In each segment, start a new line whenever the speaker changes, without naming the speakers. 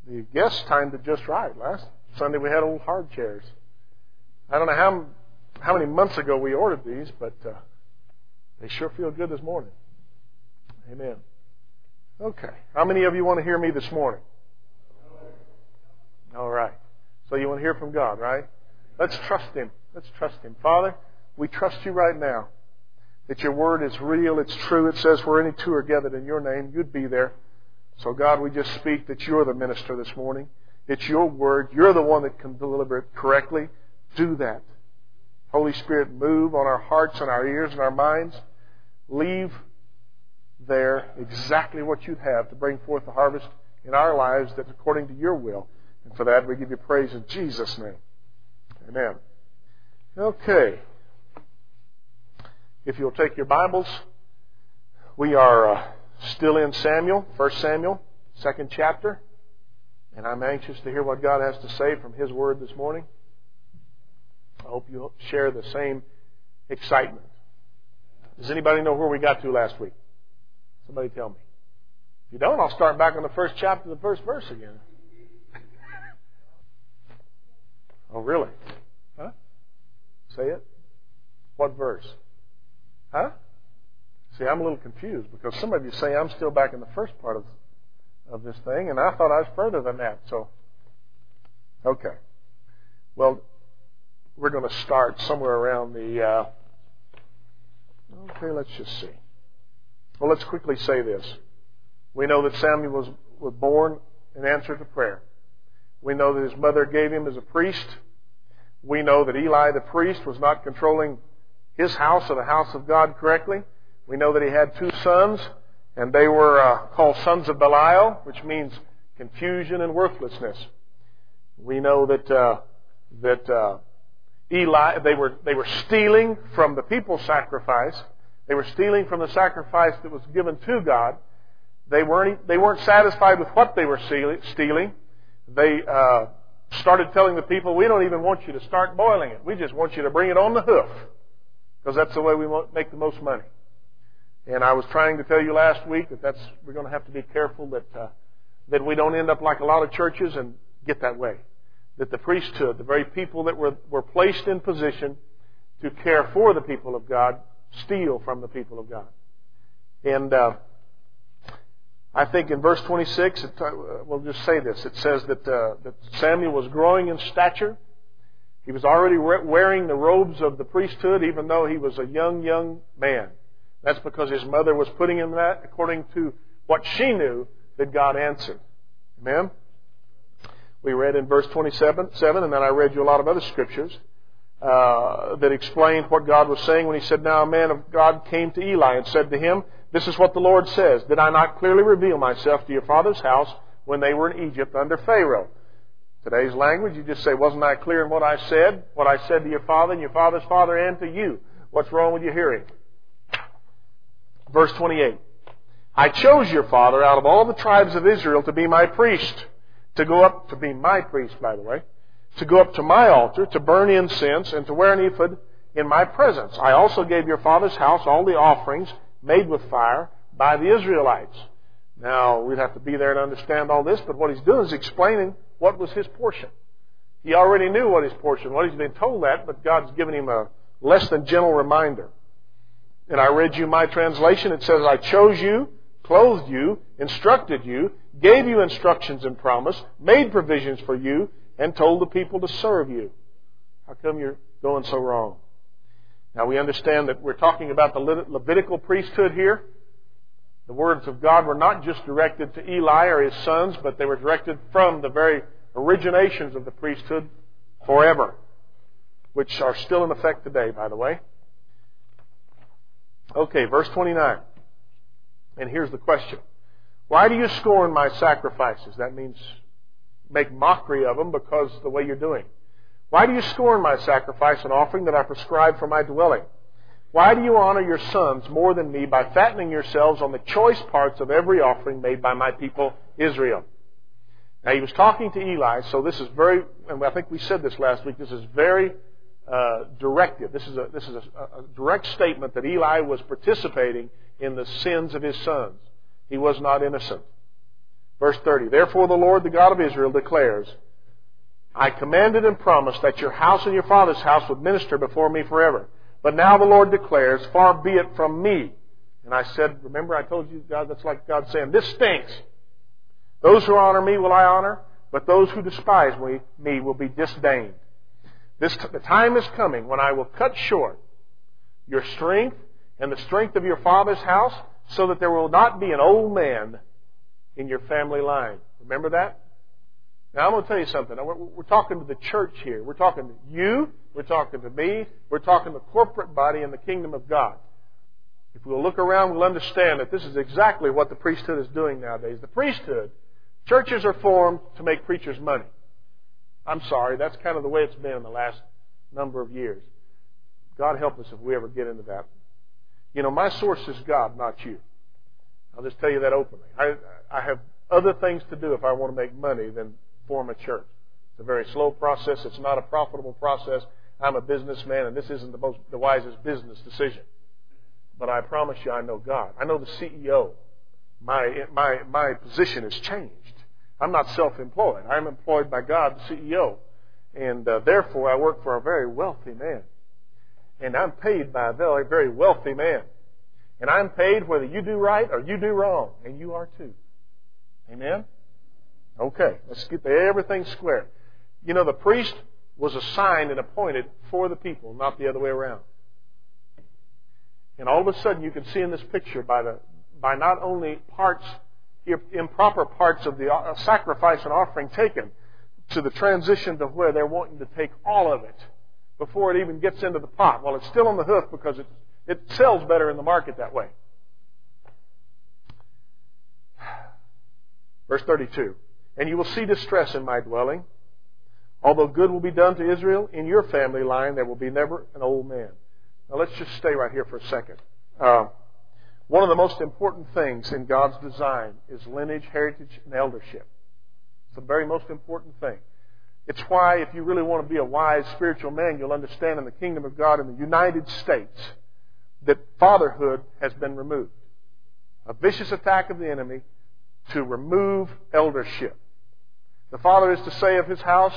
The guests timed it just right. Last Sunday we had old hard chairs. I don't know how many months ago we ordered these, but they sure feel good this morning. Amen. Okay. How many of you want to hear me this morning? All right. So you want to hear from God, right? Let's trust Him. Let's trust Him. Father, we trust You right now that Your Word is real, it's true. It says where any two are gathered in Your name, You'd be there. So God, we just speak that You're the minister this morning. It's Your Word. You're the one that can deliver it correctly. Do that. Holy Spirit, move on our hearts and our ears and our minds. Leave there exactly what You'd have to bring forth the harvest in our lives that's according to Your will. And for that we give You praise in Jesus' name. Amen. Okay. If you'll take your Bibles, we are still in Samuel, 1 Samuel, 2nd chapter. And I'm anxious to hear what God has to say from His Word this morning. I hope you'll share the same excitement. Does anybody know where we got to last week? Somebody tell me. If you don't, I'll start back on the first chapter, the first verse again. Oh, really? Huh? Say it. What verse? Huh? See, I'm a little confused because some of you say I'm still back in the first part of this thing, and I thought I was further than that. So, okay. Well, we're going to start somewhere around the... okay, let's just see. Well, let's quickly say this. We know that Samuel was born in answer to prayer. We know that his mother gave him as a priest. We know that Eli the priest was not controlling his house or the house of God correctly. We know that he had two sons, and they were called sons of Belial, which means confusion and worthlessness. We know that Eli, they were stealing from the people's sacrifice. They were stealing from the sacrifice that was given to God. They weren't satisfied with what they were stealing. They started telling the people, we don't even want you to start boiling it. We just want you to bring it on the hoof, because that's the way we make the most money. And I was trying to tell you last week that we're going to have to be careful that we don't end up like a lot of churches and get that way. That the priesthood, the very people that were placed in position to care for the people of God, steal from the people of God. And I think in verse 26, we'll just say this. It says that Samuel was growing in stature. He was already wearing the robes of the priesthood, even though he was a young man. That's because his mother was putting him that according to what she knew that God answered. Amen? We read in verse 27, and then I read you a lot of other scriptures that explained what God was saying when He said, now a man of God came to Eli and said to him, this is what the Lord says, did I not clearly reveal myself to your father's house when they were in Egypt under Pharaoh? Today's language, you just say, wasn't I clear in what I said to your father and your father's father and to you? What's wrong with your hearing? Verse 28. I chose your father out of all the tribes of Israel to be my priest, to go up to be my priest, by the way, to go up to my altar, to burn incense, and to wear an ephod in my presence. I also gave your father's house all the offerings made with fire by the Israelites. Now, we'd have to be there to understand all this, but what he's doing is explaining what was his portion. He already knew what his portion was. He's been told that, but God's given him a less than gentle reminder. And I read you my translation. It says, I chose you, clothed you, instructed you, gave you instructions and promise, made provisions for you, and told the people to serve you. How come you're going so wrong? Now we understand that we're talking about the Levitical priesthood here. The words of God were not just directed to Eli or his sons, but they were directed from the very originations of the priesthood forever, which are still in effect today, by the way. Okay, verse 29. And here's the question. Why do you scorn my sacrifices? That means make mockery of them because of the way you're doing. Why do you scorn my sacrifice and offering that I prescribed for my dwelling? Why do you honor your sons more than me by fattening yourselves on the choice parts of every offering made by my people Israel? Now he was talking to Eli, so this is very, and I think we said this last week, this is very directive. This is a direct statement that Eli was participating in the sins of his sons. He was not innocent. Verse 30, therefore the Lord, the God of Israel, declares, I commanded and promised that your house and your father's house would minister before me forever. But now the Lord declares, far be it from me. And I said, remember I told you, God, that's like God saying, this stinks. Those who honor me will I honor, but those who despise me will be disdained. The time is coming when I will cut short your strength and the strength of your father's house, so that there will not be an old man in your family line. Remember that? Now I'm going to tell you something. We're talking to the church here. We're talking to you. We're talking to me. We're talking to the corporate body in the kingdom of God. If we'll look around, we'll understand that this is exactly what the priesthood is doing nowadays. The priesthood, churches are formed to make preachers money. I'm sorry, that's kind of the way it's been in the last number of years. God help us if we ever get into that. You know, my source is God, not you. I'll just tell you that openly. I have other things to do if I want to make money than form a church. It's a very slow process. It's not a profitable process. I'm a businessman, and this isn't the wisest business decision. But I promise you, I know God. I know the CEO. My position has changed. I'm not self-employed. I'm employed by God, the CEO. And therefore, I work for a very wealthy man. And I'm paid by a very, very wealthy man. And I'm paid whether you do right or you do wrong. And you are too. Amen? Okay, let's get everything square. You know, the priest was assigned and appointed for the people, not the other way around. And all of a sudden, you can see in this picture by not only improper parts of the sacrifice and offering taken, to the transition to where they're wanting to take all of it before it even gets into the pot. Well, it's still on the hoof because it sells better in the market that way. Verse 32. And you will see distress in my dwelling. Although good will be done to Israel, in your family line there will be never an old man. Now let's just stay right here for a second. One of the most important things in God's design is lineage, heritage, and eldership. It's the very most important thing. It's why, if you really want to be a wise spiritual man, you'll understand in the kingdom of God in the United States that fatherhood has been removed. A vicious attack of the enemy to remove eldership. The father is to say of his house,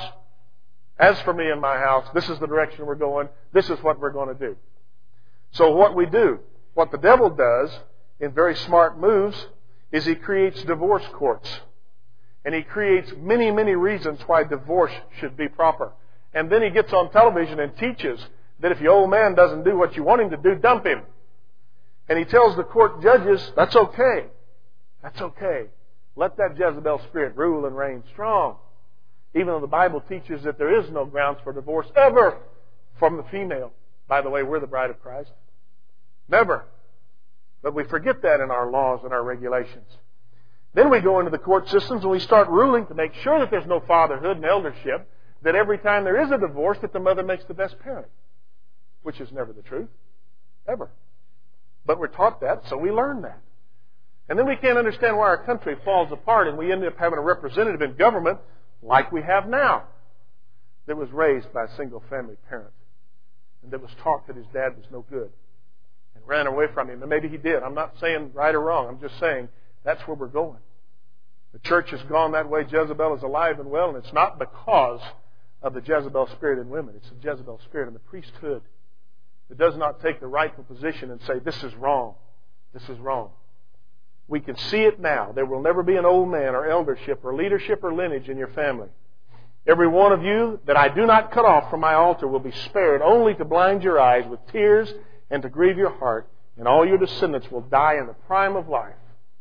as for me and my house, this is the direction we're going. This is what we're going to do. So what we do, what the devil does in very smart moves, is he creates divorce courts. And he creates many, many reasons why divorce should be proper. And then he gets on television and teaches that if your old man doesn't do what you want him to do, dump him. And he tells the court judges, that's okay. That's okay. Let that Jezebel spirit rule and reign strong. Even though the Bible teaches that there is no grounds for divorce ever from the female. By the way, we're the bride of Christ. Never. But we forget that in our laws and our regulations. Then we go into the court systems and we start ruling to make sure that there's no fatherhood and eldership, that every time there is a divorce, that the mother makes the best parent. Which is never the truth. Ever. But we're taught that, so we learn that. And then we can't understand why our country falls apart and we end up having a representative in government like we have now that was raised by a single family parent and that was taught that his dad was no good and ran away from him. And maybe he did. I'm not saying right or wrong. I'm just saying that's where we're going. The church has gone that way. Jezebel is alive and well, and it's not because of the Jezebel spirit in women. It's the Jezebel spirit in the priesthood that does not take the rightful position and say, this is wrong. This is wrong. We can see it now. There will never be an old man or eldership or leadership or lineage in your family. Every one of you that I do not cut off from my altar will be spared only to blind your eyes with tears and to grieve your heart, and all your descendants will die in the prime of life.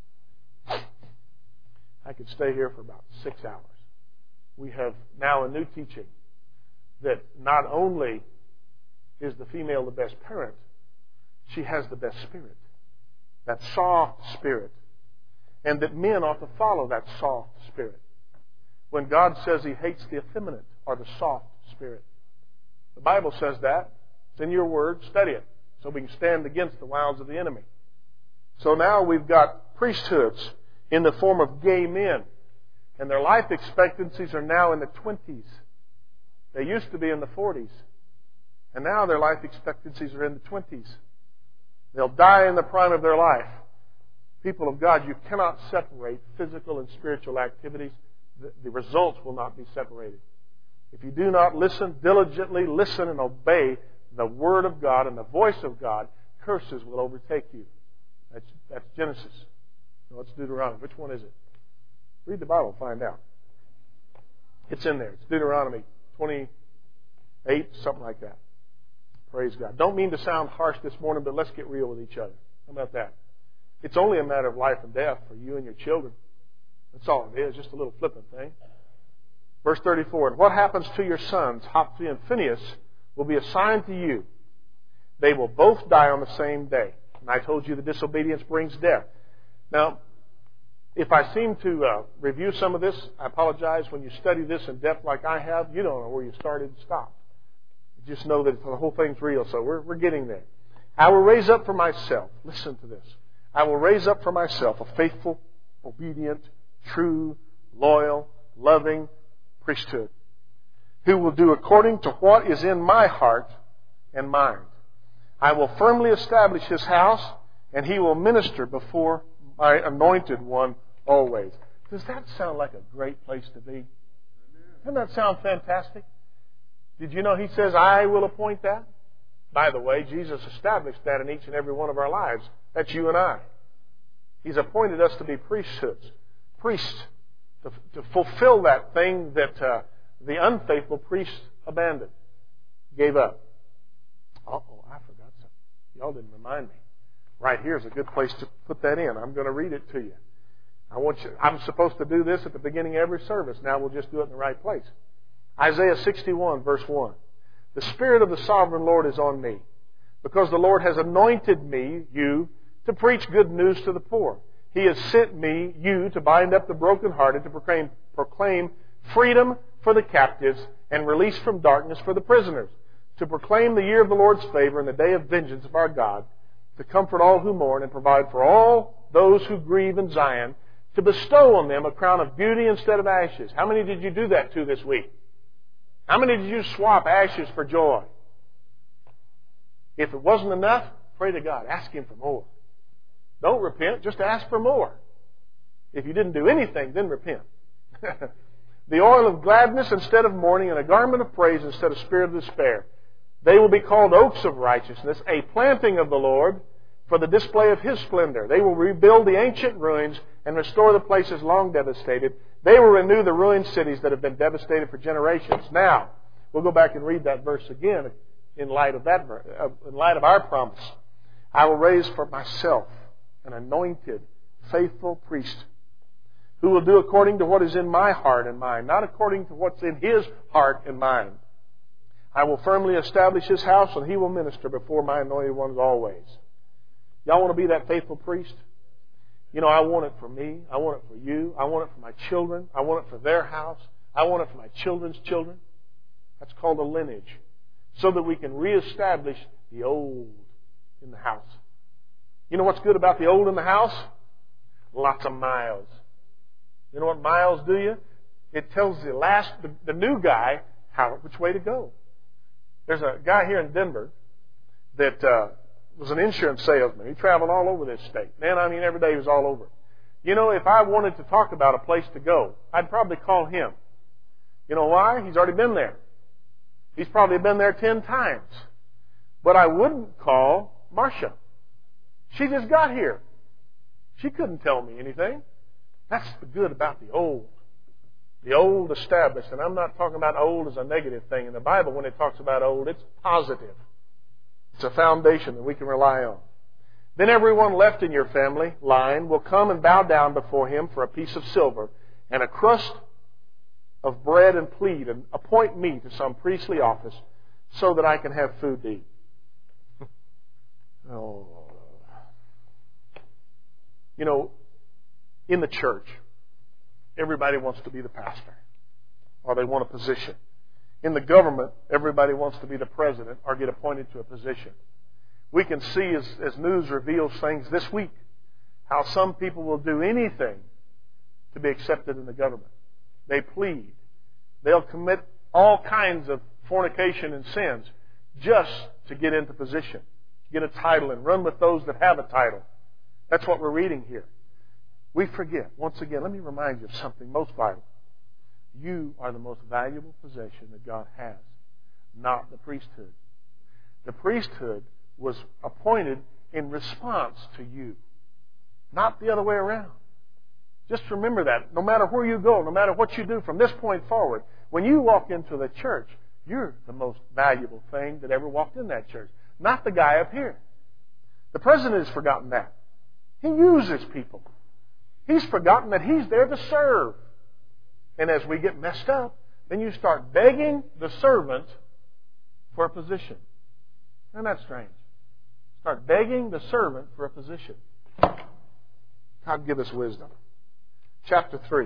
I could stay here for about 6 hours. We have now a new teaching that not only is the female the best parent, she has the best spirit. That soft spirit. And that men ought to follow that soft spirit. When God says He hates the effeminate or the soft spirit. The Bible says that. It's in your word. Study it. So we can stand against the wiles of the enemy. So now we've got priesthoods in the form of gay men. And their life expectancies are now in the 20s. They used to be in the 40s. And now their life expectancies are in the 20s. They'll die in the prime of their life. People of God, you cannot separate physical and spiritual activities. The results will not be separated. If you do not listen, diligently listen and obey the Word of God and the voice of God, curses will overtake you. That's Genesis. No, it's Deuteronomy. Which one is it? Read the Bible and find out. It's in there. It's Deuteronomy 28, something like that. Praise God. Don't mean to sound harsh this morning, but let's get real with each other. How about that? It's only a matter of life and death for you and your children. That's all it is, just a little flippant thing. Verse 34, and what happens to your sons, Hophni and Phinehas, will be assigned to you. They will both die on the same day. And I told you the disobedience brings death. Now, if I seem to review some of this, I apologize. When you study this in depth like I have, you don't know where you started and stopped. Just know that the whole thing's real, so we're getting there. I will raise up for myself, listen to this, I will raise up for myself a faithful, obedient, true, loyal, loving priesthood, who will do according to what is in my heart and mind. I will firmly establish his house, and he will minister before my anointed one always. Does that sound like a great place to be? Doesn't that sound fantastic? Did you know he says, I will appoint that? By the way, Jesus established that in each and every one of our lives. That's you and I. He's appointed us to be priesthoods. Priests. To fulfill that thing that the unfaithful priests abandoned. Gave up. Uh-oh, I forgot something. Y'all didn't remind me. Right here is a good place to put that in. I'm going to read it to you. I'm supposed to do this at the beginning of every service. Now we'll just do it in the right place. Isaiah 61, verse 1. The Spirit of the Sovereign Lord is on me, because the Lord has anointed me, you, to preach good news to the poor. He has sent me, you, to bind up the brokenhearted, to proclaim freedom for the captives and release from darkness for the prisoners, to proclaim the year of the Lord's favor and the day of vengeance of our God, to comfort all who mourn and provide for all those who grieve in Zion, to bestow on them a crown of beauty instead of ashes. How many did you do that to this week? How many did you swap ashes for joy? If it wasn't enough, pray to God. Ask Him for more. Don't repent, just ask for more. If you didn't do anything, then repent. The oil of gladness instead of mourning, and a garment of praise instead of spirit of despair. They will be called oaks of righteousness, a planting of the Lord for the display of His splendor. They will rebuild the ancient ruins and restore the places long devastated. They will renew the ruined cities that have been devastated for generations. Now, we'll go back and read that verse again in light of our promise. I will raise for myself an anointed, faithful priest who will do according to what is in my heart and mind, not according to what's in his heart and mind. I will firmly establish his house, and he will minister before my anointed ones always. Y'all want to be that faithful priest? You know, I want it for me. I want it for you. I want it for my children. I want it for their house. I want it for my children's children. That's called a lineage. So that we can reestablish the old in the house. You know what's good about the old in the house? Lots of miles. You know what miles do you? It tells the new guy which way to go. There's a guy here in Denver that was an insurance salesman. He traveled all over this state. Man, I mean, every day he was all over. You know, if I wanted to talk about a place to go, I'd probably call him. You know why? He's already been there. He's probably been there 10 times. But I wouldn't call Marcia. She just got here. She couldn't tell me anything. That's the good about the old. The old established. And I'm not talking about old as a negative thing. In the Bible, when it talks about old, it's positive. It's a foundation that we can rely on. Then everyone left in your family line will come and bow down before him for a piece of silver and a crust of bread and plead, and appoint me to some priestly office so that I can have food to eat. Oh. You know, in the church, everybody wants to be the pastor, or they want a position. In the government, everybody wants to be the president or get appointed to a position. We can see as news reveals things this week, how some people will do anything to be accepted in the government. They plead. They'll commit all kinds of fornication and sins just to get into position, get a title, and run with those that have a title. That's what we're reading here. We forget. Once again, let me remind you of something most vital. You are the most valuable possession that God has, not the priesthood. The priesthood was appointed in response to you, not the other way around. Just remember that. No matter where you go, no matter what you do from this point forward, when you walk into the church, you're the most valuable thing that ever walked in that church, not the guy up here. The president has forgotten that. He uses people. He's forgotten that he's there to serve. And as we get messed up, then you start begging the servant for a position. Isn't that strange? Start begging the servant for a position. God give us wisdom. Chapter 3.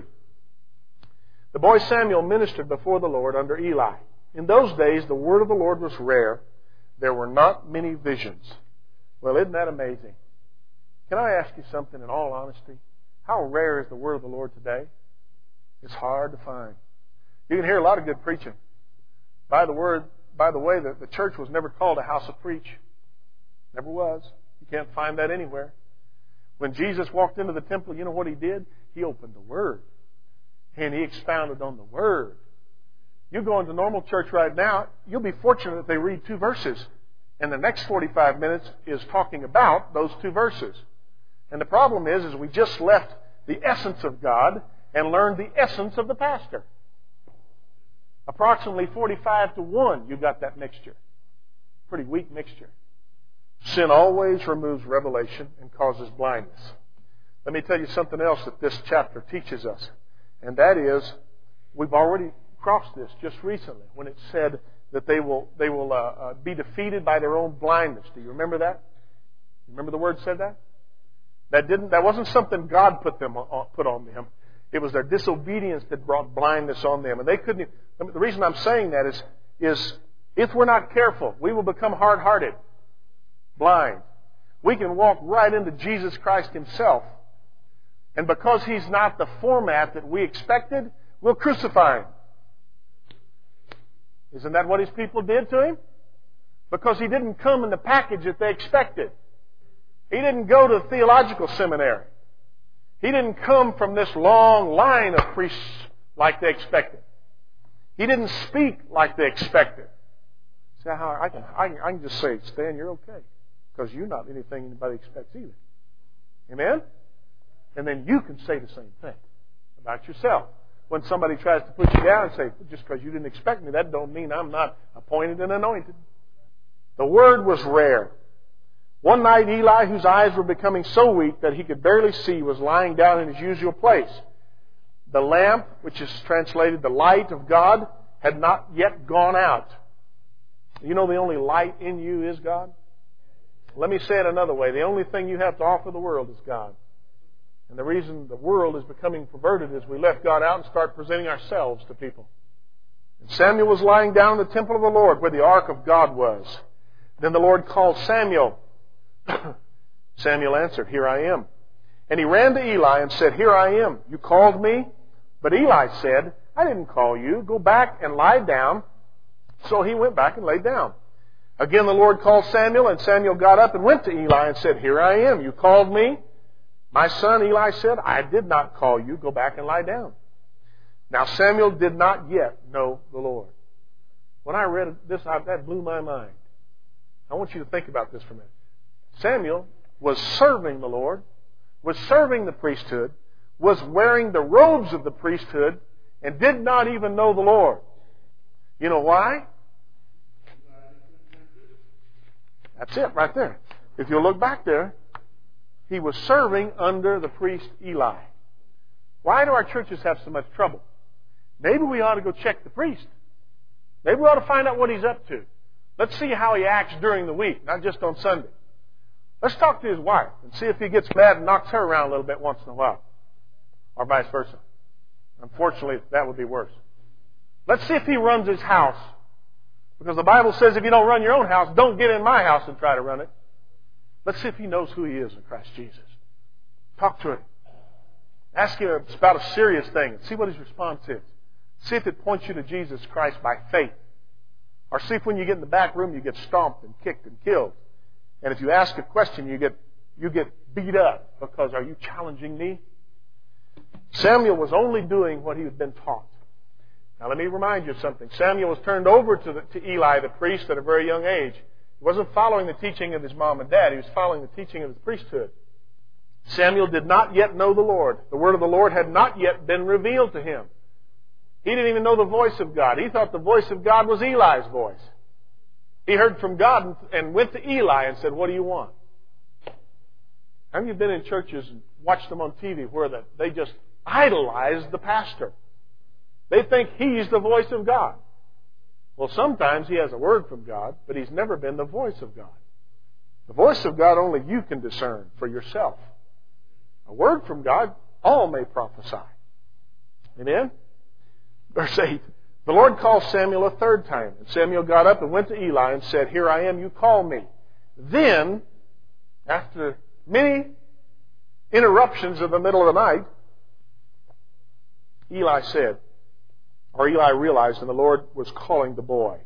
The boy Samuel ministered before the Lord under Eli. In those days, the word of the Lord was rare. There were not many visions. Well, isn't that amazing? Can I ask you something in all honesty? How rare is the word of the Lord today? It's hard to find. You can hear a lot of good preaching. By the way, the church was never called a house of preach. Never was. You can't find that anywhere. When Jesus walked into the temple, you know what He did? He opened the Word. And He expounded on the Word. You go into normal church right now, you'll be fortunate if they read 2 verses. And the next 45 minutes is talking about those 2 verses. And the problem is we just left the essence of God and learned the essence of the pastor. Approximately 45-1, you got that mixture. Pretty weak mixture. Sin always removes revelation and causes blindness. Let me tell you something else that this chapter teaches us. And that is, we've already crossed this just recently when it said that they will be defeated by their own blindness. Do you remember that? Remember the word said that? That wasn't something God put on them. It was their disobedience that brought blindness on them. And they couldn't. The reason I'm saying that is if we're not careful, we will become hard-hearted, blind. We can walk right into Jesus Christ Himself. And because He's not the format that we expected, we'll crucify Him. Isn't that what His people did to Him? Because He didn't come in the package that they expected. He didn't go to theological seminary. He didn't come from this long line of priests like they expected. He didn't speak like they expected. See how I can just say, Stan, you're okay. Because you're not anything anybody expects either. Amen? And then you can say the same thing about yourself. When somebody tries to put you down and say, just because you didn't expect me, that don't mean I'm not appointed and anointed. The word was rare. One night, Eli, whose eyes were becoming so weak that he could barely see, was lying down in his usual place. The lamp, which is translated the light of God, had not yet gone out. You know the only light in you is God? Let me say it another way. The only thing you have to offer the world is God. And the reason the world is becoming perverted is we left God out and start presenting ourselves to people. And Samuel was lying down in the temple of the Lord where the ark of God was. Then the Lord called Samuel. Samuel answered, "Here I am." And he ran to Eli and said, "Here I am. You called me?" But Eli said, "I didn't call you. Go back and lie down." So he went back and laid down. Again the Lord called Samuel, and Samuel got up and went to Eli and said, "Here I am. You called me?" "My son," Eli said, "I did not call you. Go back and lie down." Now Samuel did not yet know the Lord. When I read this, that blew my mind. I want you to think about this for a minute. Samuel was serving the Lord, was serving the priesthood, was wearing the robes of the priesthood, and did not even know the Lord. You know why? That's it right there. If you'll look back there, he was serving under the priest Eli. Why do our churches have so much trouble? Maybe we ought to go check the priest. Maybe we ought to find out what he's up to. Let's see how he acts during the week, not just on Sunday. Let's talk to his wife and see if he gets mad and knocks her around a little bit once in a while. Or vice versa. Unfortunately, that would be worse. Let's see if he runs his house. Because the Bible says if you don't run your own house, don't get in my house and try to run it. Let's see if he knows who he is in Christ Jesus. Talk to him. Ask him about a serious thing and see what his response is. See if it points you to Jesus Christ by faith. Or see if when you get in the back room you get stomped and kicked and killed. And if you ask a question, you get you get beat up because are you challenging me? Samuel was only doing what he had been taught. Now let me remind you of something. Samuel was turned over to Eli the priest at a very young age. He wasn't following the teaching of his mom and dad. He was following the teaching of the priesthood. Samuel did not yet know the Lord. The word of the Lord had not yet been revealed to him. He didn't even know the voice of God. He thought the voice of God was Eli's voice. He heard from God and went to Eli and said, "What do you want?" Have you been in churches and watched them on TV where they just idolize the pastor? They think he's the voice of God. Well, sometimes he has a word from God, but he's never been the voice of God. The voice of God only you can discern for yourself. A word from God, all may prophesy. Amen? Verse 8. The Lord called Samuel a third time. And Samuel got up and went to Eli and said, "Here I am, you call me." Then, after many interruptions in the middle of the night, Eli realized, and the Lord was calling the boy.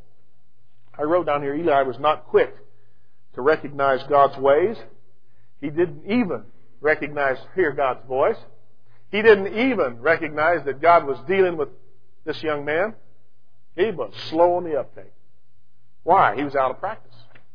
I wrote down here, Eli was not quick to recognize God's ways. He didn't even hear God's voice. He didn't even recognize that God was dealing with this young man. He was slow on the uptake. Why? He was out of practice.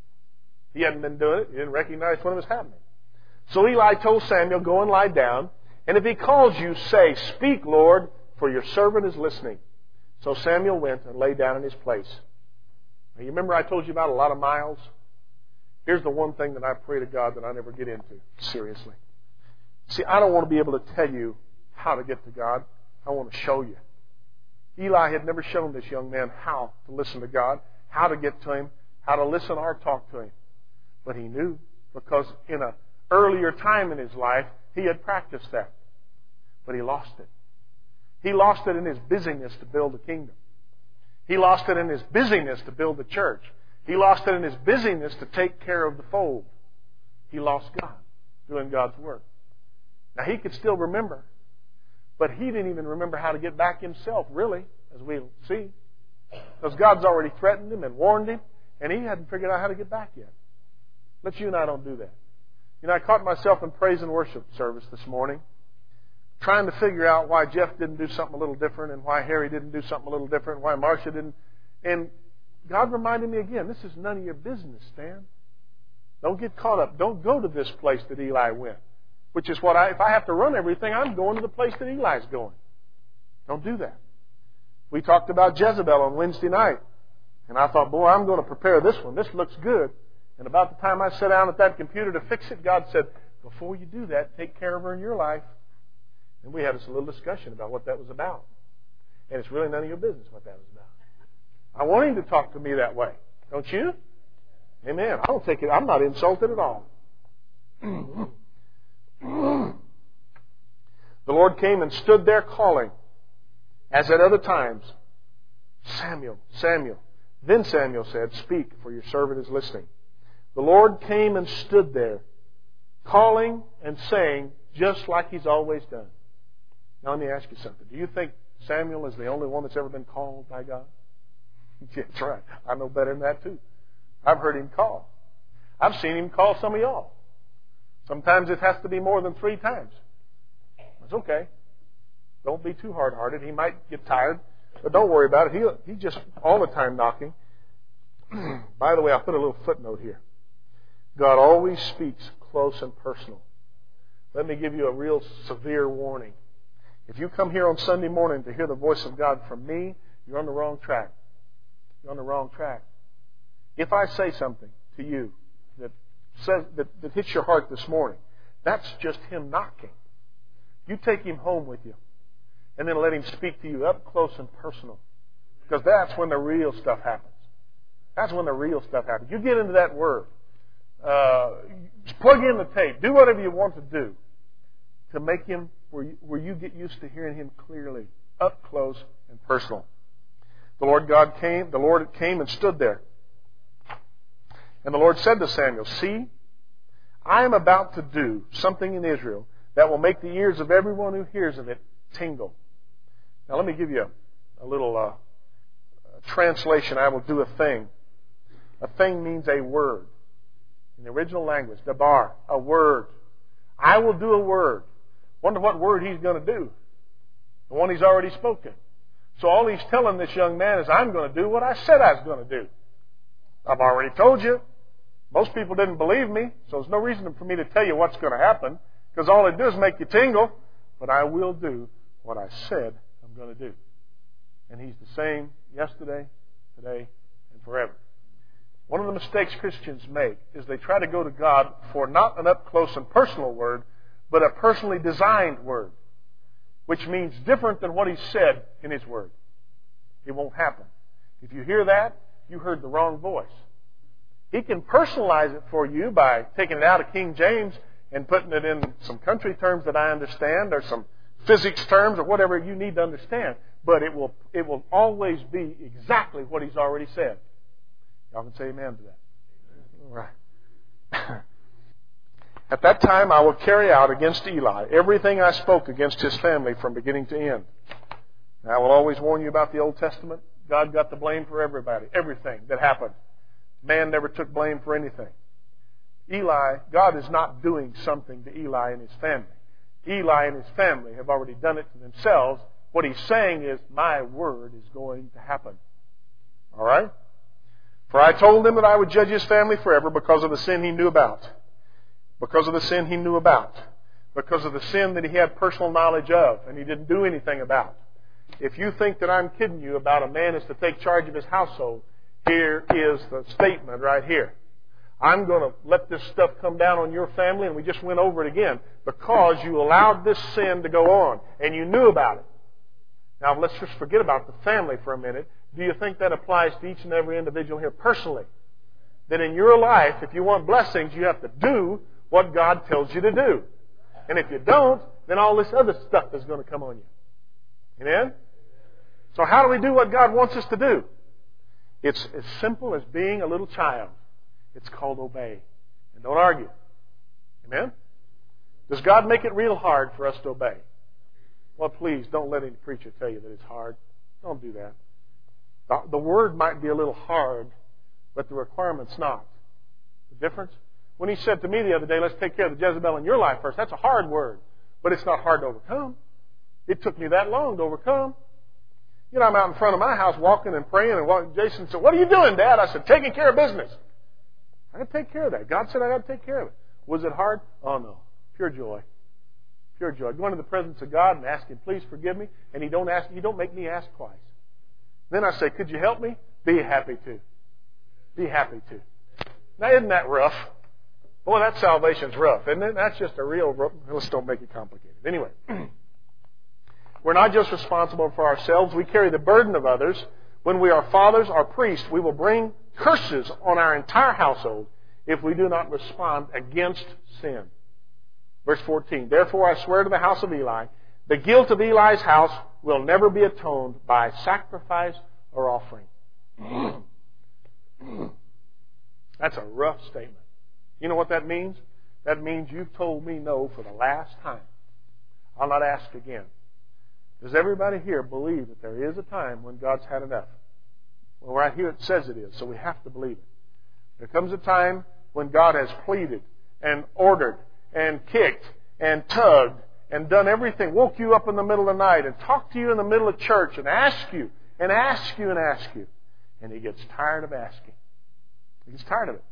He hadn't been doing it. He didn't recognize when it was happening. So Eli told Samuel, "Go and lie down, and if he calls you, say, 'Speak, Lord, for your servant is listening.'" So Samuel went and lay down in his place. Now, you remember I told you about a lot of miles? Here's the one thing that I pray to God that I never get into, seriously. See, I don't want to be able to tell you how to get to God. I want to show you. Eli had never shown this young man how to listen to God, how to get to Him, how to listen or talk to Him. But he knew, because in an earlier time in his life, he had practiced that. But he lost it. He lost it in his busyness to build the kingdom. He lost it in his busyness to build the church. He lost it in his busyness to take care of the fold. He lost God doing God's work. Now, he could still remember, but he didn't even remember how to get back himself, really, as we'll see. Because God's already threatened him and warned him, and he hadn't figured out how to get back yet. But you and I don't do that. You know, I caught myself in praise and worship service this morning, trying to figure out why Jeff didn't do something a little different, and why Harry didn't do something a little different, and why Marcia didn't. And God reminded me again, this is none of your business, Stan. Don't get caught up. Don't go to this place that Eli went. Which is what if I have to run everything, I'm going to the place that Eli's going. Don't do that. We talked about Jezebel on Wednesday night. And I thought, boy, I'm going to prepare this one. This looks good. And about the time I sat down at that computer to fix it, God said, before you do that, take care of her in your life. And we had this little discussion about what that was about. And it's really none of your business what that was about. I want Him to talk to me that way. Don't you? Amen. I don't take it. I'm not insulted at all. The Lord came and stood there calling, as at other times, "Samuel, Samuel." Then Samuel said, "Speak, for your servant is listening." The Lord came and stood there, calling and saying, just like He's always done. Now let me ask you something. Do you think Samuel is the only one that's ever been called by God? That's right. I know better than that too. I've heard Him call. I've seen Him call some of y'all. Sometimes it has to be more than 3 times. It's okay. Don't be too hard-hearted. He might get tired, but don't worry about it. He's just all the time knocking. By the way, I'll put a little footnote here. God always speaks close and personal. Let me give you a real severe warning. If you come here on Sunday morning to hear the voice of God from me, you're on the wrong track. You're on the wrong track. If I say something to you that hits your heart this morning, that's just Him knocking. You take Him home with you, and then let Him speak to you up close and personal, because that's when the real stuff happens. That's when the real stuff happens. You get into that Word. Plug in the tape. Do whatever you want to do to make Him where you get used to hearing Him clearly, up close and personal. The Lord came and stood there. And the Lord said to Samuel, "See, I am about to do something in Israel that will make the ears of everyone who hears of it tingle." Now let me give you a little translation. I will do a thing. A thing means a word. In the original language, dabar, a word. I will do a word. Wonder what word he's going to do. The one he's already spoken. So all he's telling this young man is, I'm going to do what I said I was going to do. I've already told you. Most people didn't believe me, so there's no reason for me to tell you what's going to happen, because all it does is make you tingle. But I will do what I said I'm going to do. And he's the same yesterday, today, and forever. One of the mistakes Christians make is they try to go to God for not an up-close and personal word, but a personally designed word, which means different than what He said in His Word. It won't happen. If you hear that, you heard the wrong voice. He can personalize it for you by taking it out of King James and putting it in some country terms that I understand, or some physics terms, or whatever you need to understand. But it will always be exactly what He's already said. Y'all can say amen to that. All right. At that time I will carry out against Eli everything I spoke against his family from beginning to end. Now, I will always warn you about the Old Testament. God got the blame for everybody, everything that happened. Man never took blame for anything. God is not doing something to Eli and his family. Eli and his family have already done it to themselves. What He's saying is, my word is going to happen. All right? For I told him that I would judge his family forever because of the sin he knew about. Because of the sin he knew about. Because of the sin that he had personal knowledge of and he didn't do anything about. If you think that I'm kidding you about a man is to take charge of his household, here is the statement right here. I'm going to let this stuff come down on your family, and we just went over it again, because you allowed this sin to go on and you knew about it. Now, let's just forget about the family for a minute. Do you think that applies to each and every individual here personally? That in your life, if you want blessings, you have to do what God tells you to do. And if you don't, then all this other stuff is going to come on you. Amen? So how do we do what God wants us to do? It's as simple as being a little child. It's called obey. And don't argue. Amen? Does God make it real hard for us to obey? Well, please, don't let any preacher tell you that it's hard. Don't do that. The word might be a little hard, but the requirement's not. The difference? When He said to me the other day, let's take care of the Jezebel in your life first, that's a hard word, but it's not hard to overcome. It took me that long to overcome. You know, I'm out in front of my house walking and praying, and Jason said, what are you doing, Dad? I said, taking care of business. I got to take care of that. God said I got to take care of it. Was it hard? Oh, no. Pure joy. Pure joy. Go into the presence of God and ask Him, please forgive me. And He don't make me ask twice. Then I say, could you help me? Be happy to. Be happy to. Now, isn't that rough? Boy, that salvation's rough, isn't it? That's just a real rough. Let's don't make it complicated. Anyway, we're not just responsible for ourselves. We carry the burden of others. When we are fathers or priests, we will bring curses on our entire household if we do not respond against sin. Verse 14, therefore I swear to the house of Eli, the guilt of Eli's house will never be atoned by sacrifice or offering. That's a rough statement. You know what that means? That means you've told me no for the last time. I'll not ask again. Does everybody here believe that there is a time when God's had enough? Well, right here it says it is, so we have to believe it. There comes a time when God has pleaded and ordered and kicked and tugged and done everything, woke you up in the middle of the night and talked to you in the middle of church and asked you and asked you and asked you. And He gets tired of asking. He gets tired of it.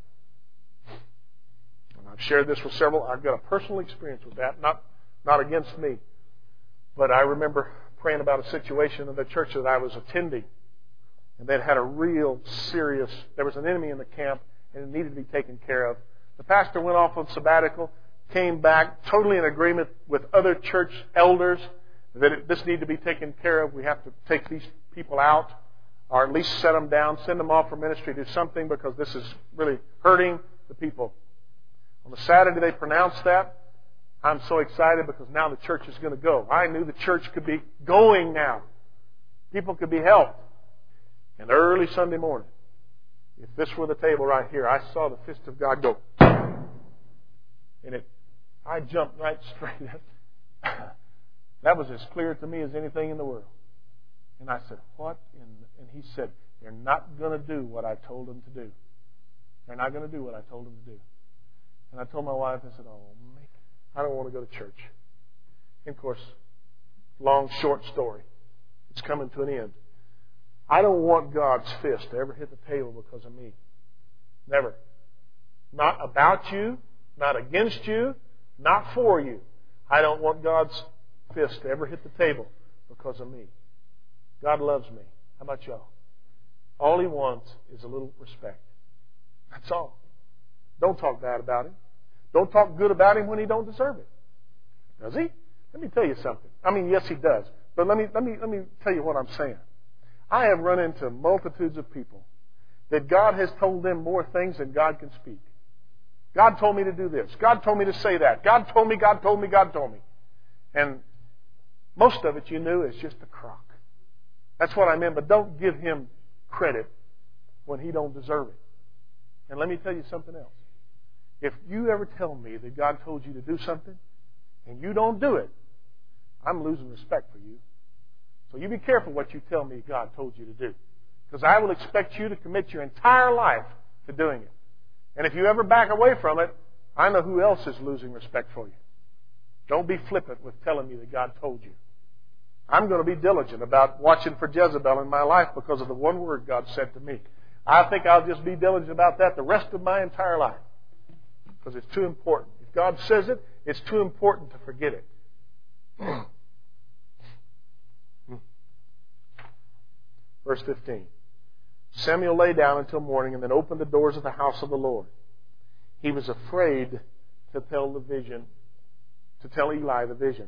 And I've shared this with several. I've got a personal experience with that, not against me. But I remember praying about a situation in the church that I was attending. And they'd had a real serious, there was an enemy in the camp and it needed to be taken care of. The pastor went off on sabbatical, came back totally in agreement with other church elders that this needed to be taken care of. We have to take these people out or at least set them down, send them off for ministry, do something because this is really hurting the people. On the Saturday they pronounced that. I'm so excited because now the church is going to go. I knew the church could be going now. People could be helped. And early Sunday morning, if this were the table right here, I saw the fist of God go. And I jumped right straight up. That was as clear to me as anything in the world. And I said, what? And He said, they're not going to do what I told them to do. They're not going to do what I told them to do. And I told my wife, I said, oh, man, I don't want to go to church. And of course, long, short story. It's coming to an end. I don't want God's fist to ever hit the table because of me. Never. Not about you, not against you, not for you. I don't want God's fist to ever hit the table because of me. God loves me. How about y'all? All He wants is a little respect. That's all. Don't talk bad about Him. Don't talk good about Him when He don't deserve it. Does He? Let me tell you something. I mean, yes, He does. But let me tell you what I'm saying. I have run into multitudes of people that God has told them more things than God can speak. God told me to do this. God told me to say that. God told me, God told me, God told me. And most of it you knew is just a crock. That's what I meant, but don't give Him credit when He don't deserve it. And let me tell you something else. If you ever tell me that God told you to do something and you don't do it, I'm losing respect for you. So you be careful what you tell me God told you to do. Because I will expect you to commit your entire life to doing it. And if you ever back away from it, I know who else is losing respect for you. Don't be flippant with telling me that God told you. I'm going to be diligent about watching for Jezebel in my life because of the one word God said to me. I think I'll just be diligent about that the rest of my entire life. Because it's too important. If God says it, it's too important to forget it. Verse 15. Samuel lay down until morning and then opened the doors of the house of the Lord. He was afraid to tell Eli the vision.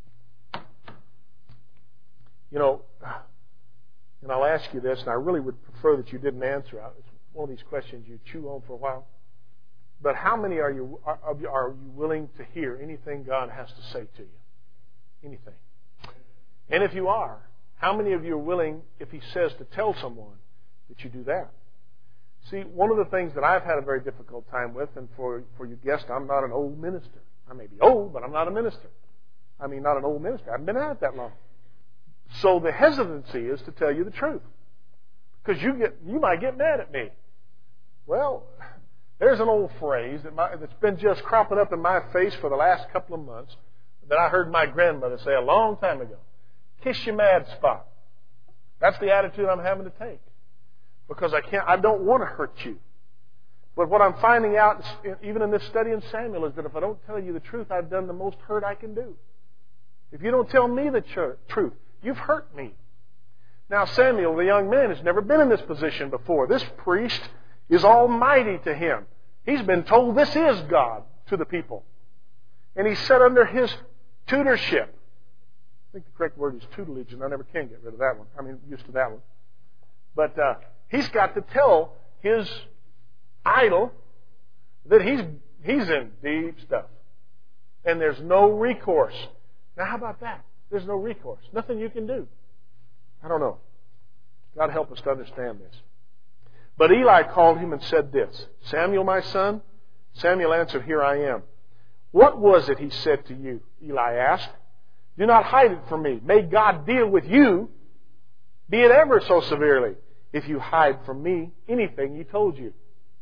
You know, and I'll ask you this, and I really would prefer that you didn't answer. It's one of these questions you chew on for a while. But how many are you willing to hear anything God has to say to you? Anything. And if you are, how many of you are willing, if He says to tell someone, that you do that? See, one of the things that I've had a very difficult time with, and for you guessed, I'm not an old minister. I may be old, but I'm not a minister. I mean, not an old minister. I haven't been at it that long. So the hesitancy is to tell you the truth. Because you might get mad at me. Well, there's an old phrase that's been just cropping up in my face for the last couple of months that I heard my grandmother say a long time ago. Kiss your mad spot. That's the attitude I'm having to take. Because I don't want to hurt you. But what I'm finding out, even in this study in Samuel, is that if I don't tell you the truth, I've done the most hurt I can do. If you don't tell me the truth, you've hurt me. Now Samuel, the young man, has never been in this position before. This priest is almighty to him. He's been told this is God to the people. And he's set under his tutorship. I think the correct word is tutelage, and I never can get rid of that one. I mean, used to that one. But he's got to tell his idol that he's in deep stuff. And there's no recourse. Now, how about that? There's no recourse. Nothing you can do. I don't know. God help us to understand this. But Eli called him and said this, Samuel, my son? Samuel answered, Here I am. What was it he said to you? Eli asked. Do not hide it from me. May God deal with you, be it ever so severely, if you hide from me anything He told you.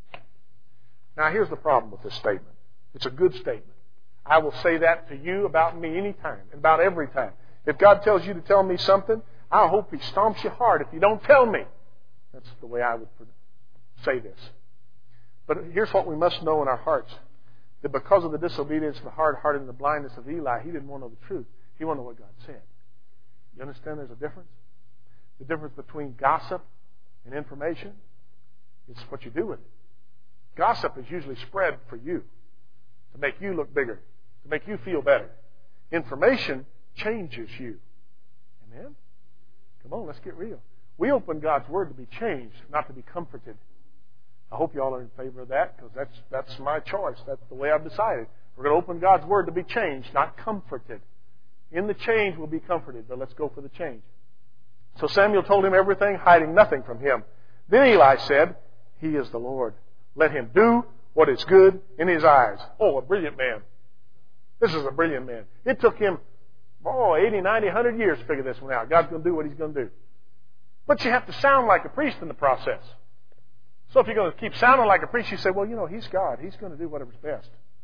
Now here's the problem with this statement. It's a good statement. I will say that to you about me anytime, about every time. If God tells you to tell me something, I hope He stomps you hard if you don't tell me. That's the way I would say this. But here's what we must know in our hearts. That because of the disobedience, the hard-hearted, and the blindness of Eli, he didn't want to know the truth. He wanted to know what God said. You understand there's a difference? The difference between gossip and information is what you do with it. Gossip is usually spread for you, to make you look bigger, to make you feel better. Information changes you. Amen? Come on, let's get real. We open God's Word to be changed, not to be comforted. I hope you all are in favor of that, because that's my choice. That's the way I've decided. We're going to open God's Word to be changed, not comforted. In the change we'll be comforted, but let's go for the change. So Samuel told him everything, hiding nothing from him. Then Eli said, He is the Lord. Let him do what is good in His eyes. Oh, a brilliant man. This is a brilliant man. It took him, 80, 90, 100 years to figure this one out. God's going to do what He's going to do. But you have to sound like a priest in the process. So if you're going to keep sounding like a priest, you say, well, He's God. He's going to do whatever's best.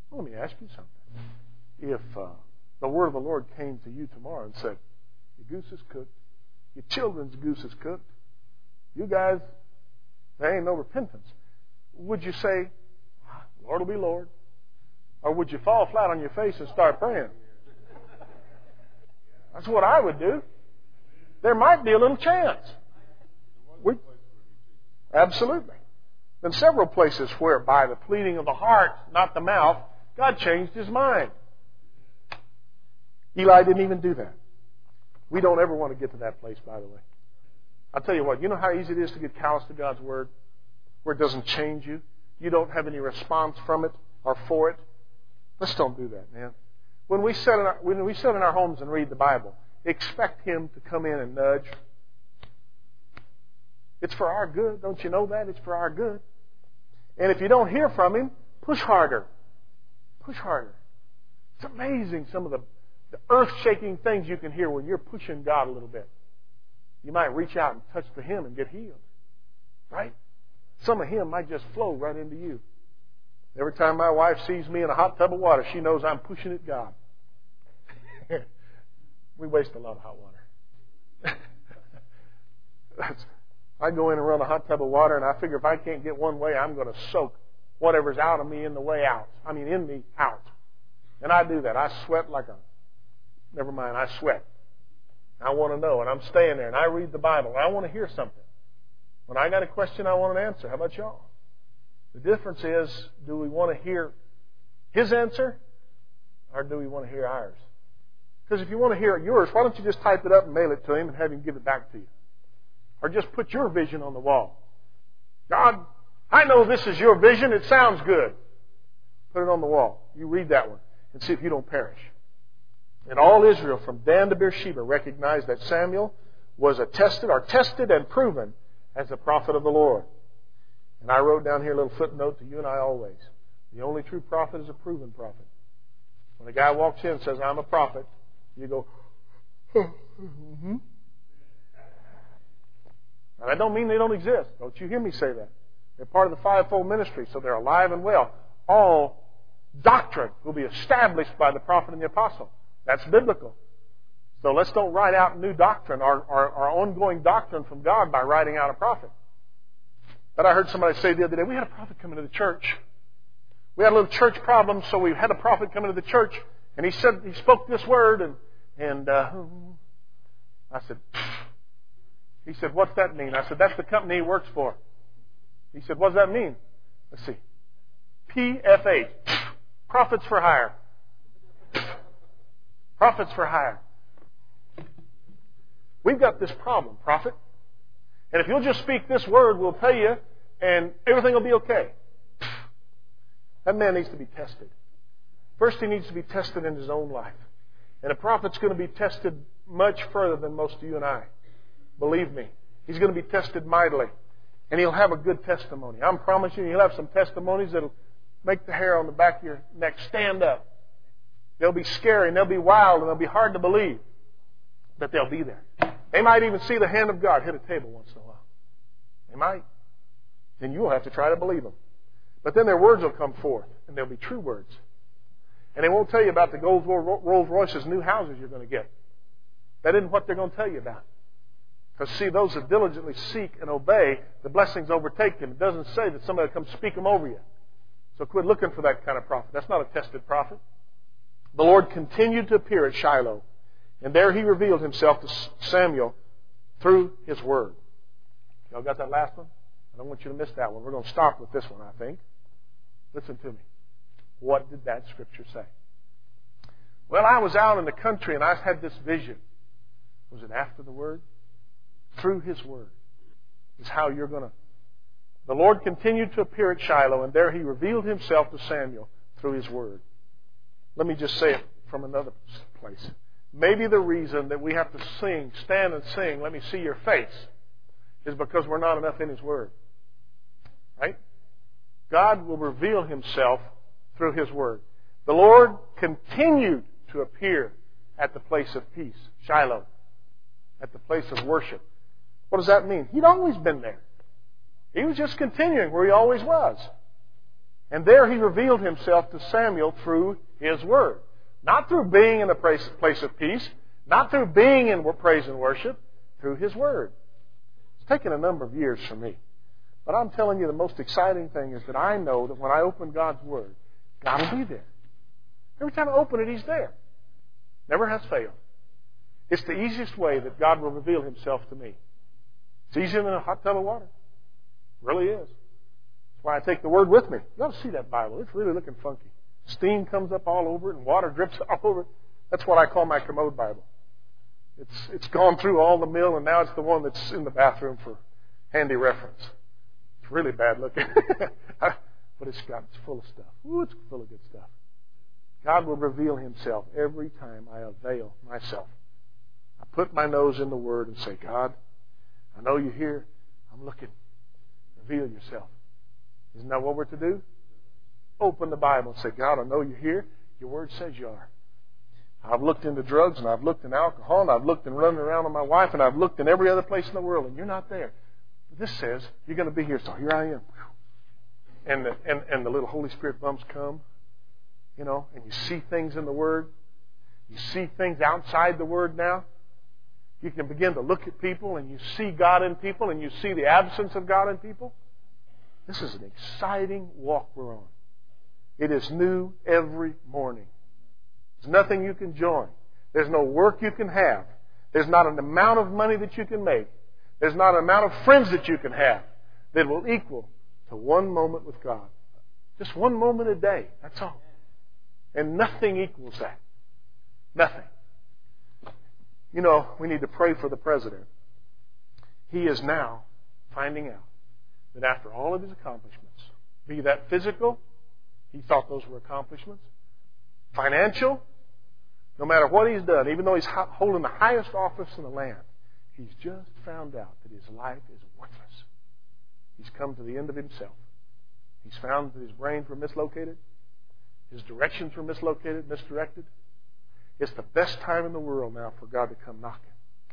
Well, let me ask you something. If the word of the Lord came to you tomorrow and said, your goose is cooked, your children's goose is cooked, you guys, there ain't no repentance, would you say, Lord will be Lord? Or would you fall flat on your face and start praying? That's what I would do. There might be a little chance. Absolutely. Been several places where by the pleading of the heart, not the mouth, God changed His mind. Eli didn't even do that. We don't ever want to get to that place, by the way. I'll tell you what, you know how easy it is to get callous to God's Word? Where it doesn't change you? You don't have any response from it or for it? Let's don't do that, man. When we sit in our homes and read the Bible, expect Him to come in and nudge. It's for our good. Don't you know that? It's for our good. And if you don't hear from Him, push harder. Push harder. It's amazing some of the earth-shaking things you can hear when you're pushing God a little bit. You might reach out and touch the hem and get healed. Right? Some of Him might just flow right into you. Every time my wife sees me in a hot tub of water, she knows I'm pushing at God. We waste a lot of hot water. I go in and run a hot tub of water, and I figure if I can't get one way, I'm going to soak whatever's out of me in the way out. I mean, in me out. And I do that. I sweat like a... Never mind, I sweat. I want to know, and I'm staying there, and I read the Bible, and I want to hear something. When I got a question, I want an answer. How about y'all? The difference is, do we want to hear His answer, or do we want to hear ours? Because if you want to hear yours, why don't you just type it up and mail it to Him and have Him give it back to you? Or just put your vision on the wall. God, I know this is your vision. It sounds good. Put it on the wall. You read that one and see if you don't perish. And all Israel from Dan to Beersheba recognized that Samuel was tested and proven as a prophet of the Lord. And I wrote down here a little footnote to you and I always. The only true prophet is a proven prophet. When a guy walks in and says, I'm a prophet, you go, mm-hmm. Now, that don't mean they don't exist. Don't you hear me say that. They're part of the fivefold ministry, so they're alive and well. All doctrine will be established by the prophet and the apostle. That's biblical. So let's don't write out new doctrine, our ongoing doctrine from God by writing out a prophet. But I heard somebody say the other day, we had a prophet come into the church. We had a little church problem, so we had a prophet come into the church, and he spoke this word, and I said, he said, what's that mean? I said, that's the company he works for. He said, what does that mean? Let's see. PFH. Prophets for hire. Prophets for hire. We've got this problem, prophet. And if you'll just speak this word, we'll pay you, and everything will be okay. That man needs to be tested. First, he needs to be tested in his own life. And a prophet's going to be tested much further than most of you and I. Believe me. He's going to be tested mightily. And he'll have a good testimony. I'm promising you, he'll have some testimonies that'll make the hair on the back of your neck stand up. They'll be scary, and they'll be wild, and they'll be hard to believe. But they'll be there. They might even see the hand of God hit a table once in a while. They might. Then you'll have to try to believe them. But then their words will come forth, and they'll be true words. And they won't tell you about the Rolls Royces new houses you're going to get. That isn't what they're going to tell you about. Because see, those that diligently seek and obey, the blessings overtake them. It doesn't say that somebody will come speak them over you. So quit looking for that kind of prophet. That's not a tested prophet. The Lord continued to appear at Shiloh, and there He revealed Himself to Samuel through His Word. Y'all got that last one? I don't want you to miss that one. We're going to stop with this one, I think. Listen to me. What did that Scripture say? Well, I was out in the country, and I had this vision. Was it after the Word? Through His Word is how you're going to... The Lord continued to appear at Shiloh, and there He revealed Himself to Samuel through His Word. Let me just say it from another place. Maybe the reason that we have to stand and sing, let me see your face, is because we're not enough in His Word. Right? God will reveal Himself through His Word. The Lord continued to appear at the place of peace, Shiloh, at the place of worship. What does that mean? He'd always been there. He was just continuing where He always was. And there He revealed Himself to Samuel through His Word. Not through being in a place of peace, not through being in praise and worship, through His Word. It's taken a number of years for me. But I'm telling you, the most exciting thing is that I know that when I open God's Word, God will be there. Every time I open it, He's there. Never has failed. It's the easiest way that God will reveal Himself to me. It's easier than a hot tub of water. It really is. That's why I take the Word with me. You ought to see that Bible. It's really looking funky. Steam comes up all over it and water drips all over it. That's what I call my commode Bible. It's gone through all the mill, and now it's the one that's in the bathroom for handy reference. It's really bad looking. But it's full of stuff. Ooh, it's full of good stuff. God will reveal Himself every time I avail myself. I put my nose in the Word and say, God, I know You're here. I'm looking. Reveal Yourself. Isn't that what we're to do? Open the Bible and say, God, I know You're here. Your Word says You are. I've looked into drugs, and I've looked in alcohol, and I've looked in running around on my wife, and I've looked in every other place in the world, and You're not there. But this says You're going to be here, so here I am. And the little Holy Spirit bumps come, and you see things in the Word. You see things outside the Word now. You can begin to look at people, and you see God in people, and you see the absence of God in people. This is an exciting walk we're on. It is new every morning. There's nothing you can join. There's no work you can have. There's not an amount of money that you can make. There's not an amount of friends that you can have that will equal to one moment with God. Just one moment a day. That's all. And nothing equals that. Nothing. We need to pray for the president. He is now finding out that after all of his accomplishments, be that physical, he thought those were accomplishments, financial, no matter what he's done, even though he's holding the highest office in the land, he's just found out that his life is worthless. He's come to the end of himself. He's found that his brains were mislocated. His directions were mislocated, misdirected. It's the best time in the world now for God to come knocking.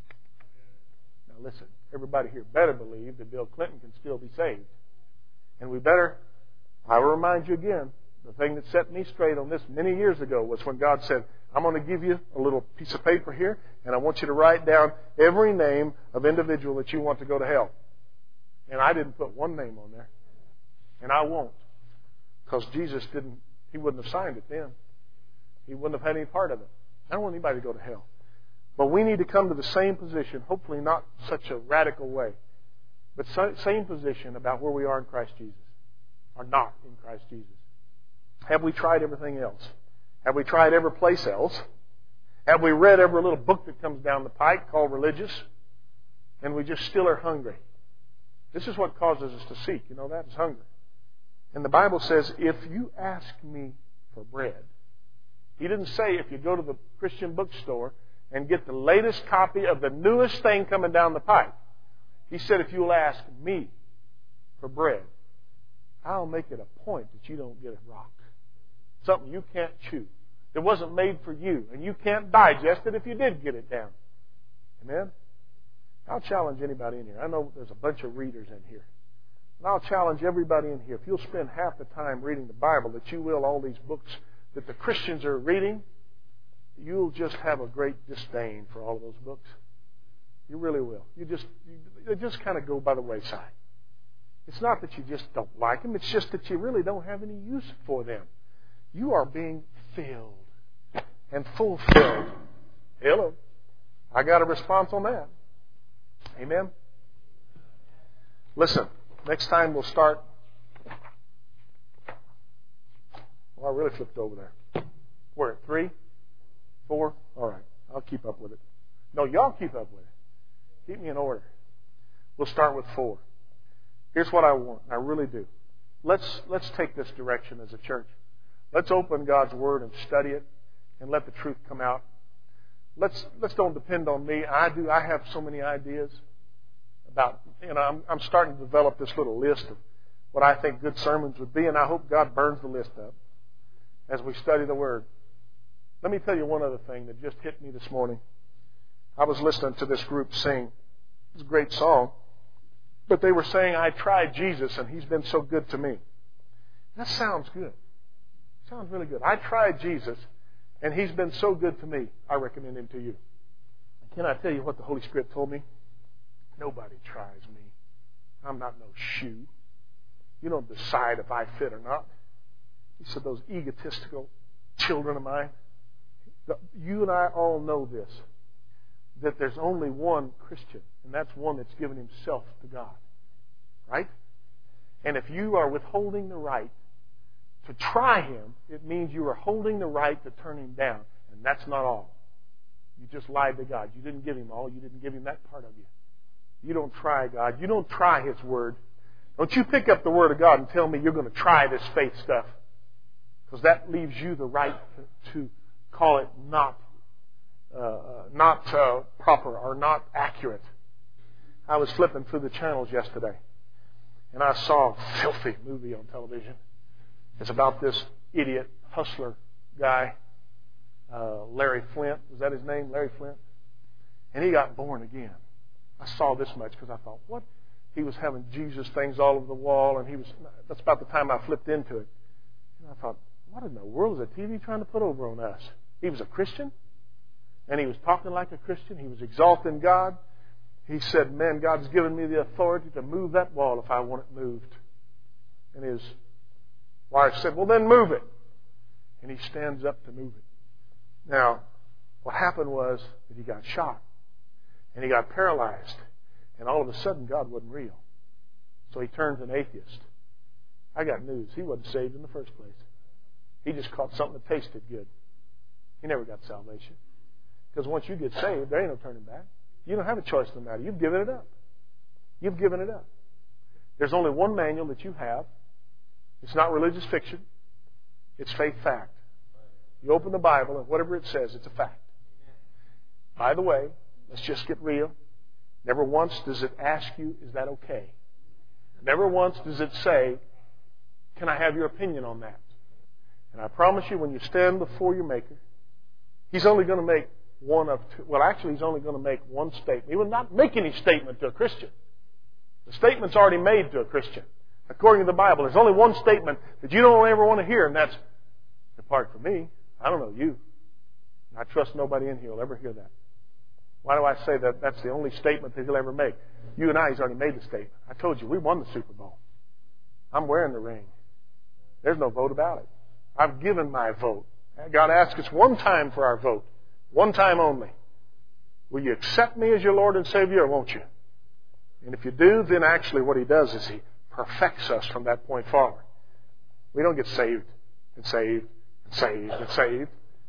Now listen, everybody here better believe that Bill Clinton can still be saved. And I will remind you again, the thing that set me straight on this many years ago was when God said, I'm going to give you a little piece of paper here, and I want you to write down every name of individual that you want to go to hell. And I didn't put one name on there. And I won't. Because Jesus He wouldn't have signed it then. He wouldn't have had any part of it. I don't want anybody to go to hell. But we need to come to the same position, hopefully not such a radical way, but same position about where we are in Christ Jesus, or not in Christ Jesus. Have we tried everything else? Have we tried every place else? Have we read every little book that comes down the pike called religious? And we just still are hungry. This is what causes us to seek. You know that? It's hunger. And the Bible says, if you ask me for bread, He didn't say if you go to the Christian bookstore and get the latest copy of the newest thing coming down the pike. He said, if you'll ask me for bread, I'll make it a point that you don't get a rock. Something you can't chew. It wasn't made for you, and you can't digest it if you did get it down. Amen? I'll challenge anybody in here. I know there's a bunch of readers in here. And I'll challenge everybody in here. If you'll spend half the time reading the Bible that you will all these books that the Christians are reading, you'll just have a great disdain for all of those books. You really will. They just kind of go by the wayside. It's not that you just don't like them. It's just that you really don't have any use for them. You are being filled and fulfilled. Hello. I got a response on that. Amen. Listen, next time we'll start. Well, I really flipped over there. We're at 3, 4. All right. I'll keep up with it. No, y'all keep up with it. Keep me in order. We'll start with 4. Here's what I want. I really do. Let's take this direction as a church. Let's open God's Word and study it and let the truth come out. Let's don't depend on me. I have so many ideas about, I'm starting to develop this little list of what I think good sermons would be, and I hope God burns the list up as we study the Word. Let me tell you one other thing that just hit me this morning. I was listening to this group sing. It's a great song. But they were saying, I tried Jesus and He's been so good to me. That sounds good. Sounds really good. I tried Jesus, and He's been so good to me, I recommend Him to you. Can I tell you what the Holy Spirit told me? Nobody tries me. I'm not no shoe. You don't decide if I fit or not. He said, those egotistical children of mine, you and I all know this, that there's only one Christian, and that's one that's given himself to God. Right? And if you are withholding the right to try Him, it means you are holding the right to turn Him down. And that's not all. You just lied to God. You didn't give Him all. You didn't give Him that part of you. You don't try God. You don't try His Word. Don't you pick up the Word of God and tell me you're going to try this faith stuff. Because that leaves you the right to call it not proper or not accurate. I was flipping through the channels yesterday, and I saw a filthy movie on television. It's about this idiot hustler guy, Larry Flint. Was that his name? Larry Flint? And he got born again. I saw this much because I thought, what? He was having Jesus things all over the wall, and that's about the time I flipped into it. And I thought, what in the world is the TV trying to put over on us? He was a Christian, and he was talking like a Christian. He was exalting God. He said, man, God's given me the authority to move that wall if I want it moved. And his wife said, well, then move it. And he stands up to move it. Now, what happened was that he got shot, and he got paralyzed. And all of a sudden, God wasn't real. So he turned an atheist. I got news. He wasn't saved in the first place. He just caught something that tasted good. He never got salvation. Because once you get saved, there ain't no turning back. You don't have a choice in the matter. You've given it up. You've given it up. There's only one manual that you have. It's not religious fiction. It's faith fact. You open the Bible, and whatever it says, it's a fact. By the way, let's just get real. Never once does it ask you, is that okay? Never once does it say, can I have your opinion on that? And I promise you, when you stand before your Maker, He's only going to make one of two. Well, actually, He's only going to make one statement. He will not make any statement to a Christian. The statement's already made to a Christian. According to the Bible, there's only one statement that you don't ever want to hear, and that's, depart from me. I don't know you. I trust nobody in here will ever hear that. Why do I say that? That's the only statement that He'll ever make. You and I, He's already made the statement. I told you, we won the Super Bowl. I'm wearing the ring. There's no vote about it. I've given my vote. God asked us one time for our vote. One time only. Will you accept me as your Lord and Savior, or won't you? And if you do, then actually what He does is He perfects us from that point forward. We don't get saved and saved and saved and saved.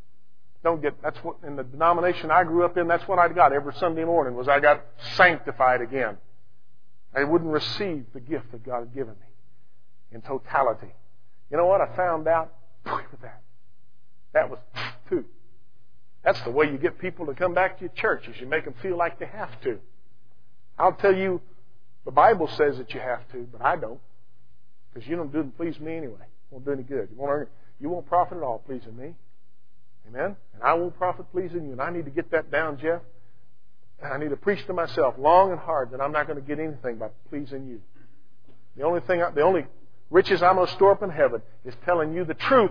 That's what, in the denomination I grew up in, that's what I got every Sunday morning, was I got sanctified again. I wouldn't receive the gift that God had given me in totality. You know what? I found out with that. That was too. That's the way you get people to come back to your church, is you make them feel like they have to. I'll tell you, the Bible says that you have to, but I don't. Because you don't do it to please me anyway. It won't do any good. You won't profit at all pleasing me. Amen? And I won't profit pleasing you. And I need to get that down, Jeff. And I need to preach to myself long and hard that I'm not going to get anything by pleasing you. The only riches I'm going to store up in heaven is telling you the truth.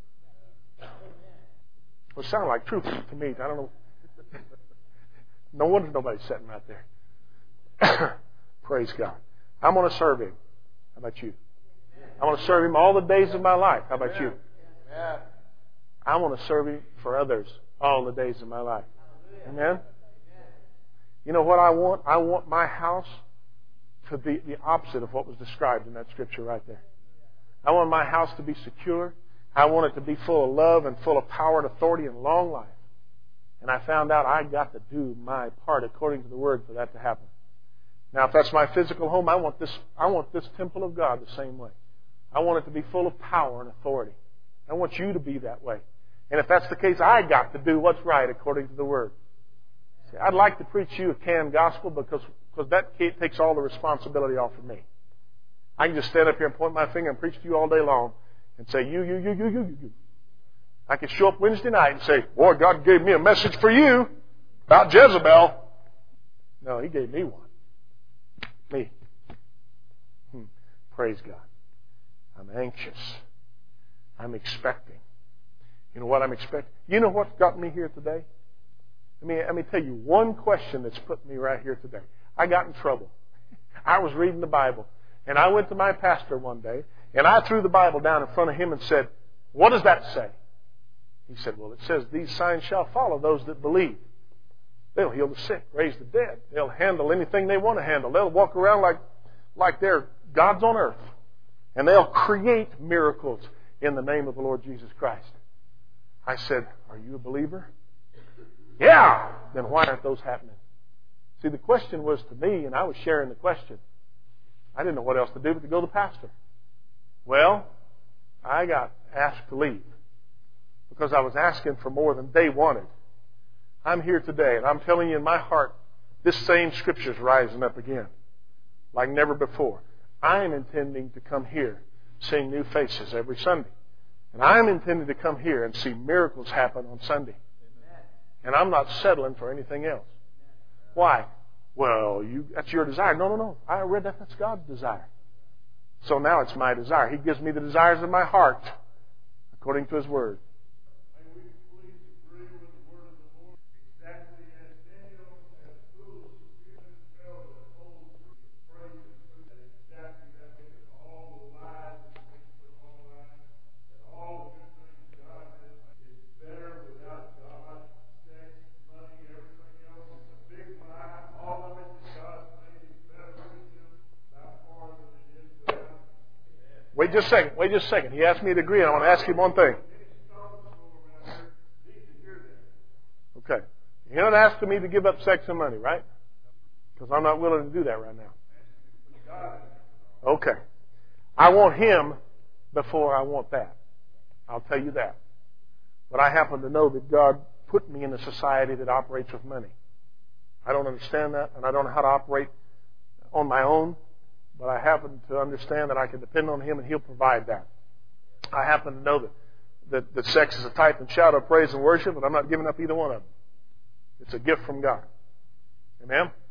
Well, it sounds like truth to me. I don't know. No wonder nobody's sitting right there. Praise God. I'm going to serve Him. How about you? I'm going to serve Him all the days of my life. How about you? I want to serve Him for others all the days of my life. Amen? You know what I want? I want my house to be the opposite of what was described in that scripture right there. I want my house to be secure. I want it to be full of love and full of power and authority and long life. And I found out I got to do my part according to the Word for that to happen. Now, if that's my physical home, I want this temple of God the same way. I want it to be full of power and authority. I want you to be that way. And if that's the case, I got to do what's right according to the Word. See, I'd like to preach you a canned gospel because that takes all the responsibility off of me. I can just stand up here and point my finger and preach to you all day long and say, you. I can show up Wednesday night and say, boy, God gave me a message for you about Jezebel. No, He gave me one. Me. Praise God. I'm anxious I'm expecting. You know what I'm expecting? You know what got me here today? Let me tell you one question that's put me right here today. I got in trouble. I was reading the Bible, and I went to my pastor one day, and I threw the Bible down in front of him and said, "What does that say?" He said, "Well, it says, these signs shall follow those that believe. They'll heal the sick, raise the dead. They'll handle anything they want to handle. They'll walk around like they're gods on earth. And they'll create miracles in the name of the Lord Jesus Christ." I said, "Are you a believer?" "Yeah." "Then why aren't those happening?" See, the question was to me, and I was sharing the question. I didn't know what else to do but to go to the pastor. Well, I got asked to leave because I was asking for more than they wanted. I'm here today, and I'm telling you in my heart, this same Scripture's rising up again like never before. I'm intending to come here, seeing new faces every Sunday. And I'm intending to come here and see miracles happen on Sunday. And I'm not settling for anything else. Why? Well, that's your desire. No. I read that. That's God's desire. So now it's my desire. He gives me the desires of my heart according to His Word.
May we please agree with the word of the Lord, exactly as Daniel has foolish human fell that whole truth of praise and truth, that exactly that way that all the lies and things put all lies, that all the good things God has is better without God, sex, money, everything else is a big lie. All of it that God made is better with Him by far than it is without Him.
Wait just a second. He asked me to agree, and I want to ask him one thing. Okay. You're not asking me to give up sex and money, right? Because I'm not willing to do that right now. Okay. I want Him before I want that. I'll tell you that. But I happen to know that God put me in a society that operates with money. I don't understand that, and I don't know how to operate on my own, but I happen to understand that I can depend on Him and He'll provide that. I happen to know that sex is a type and shadow of praise and worship, and I'm not giving up either one of them. It's a gift from God. Amen?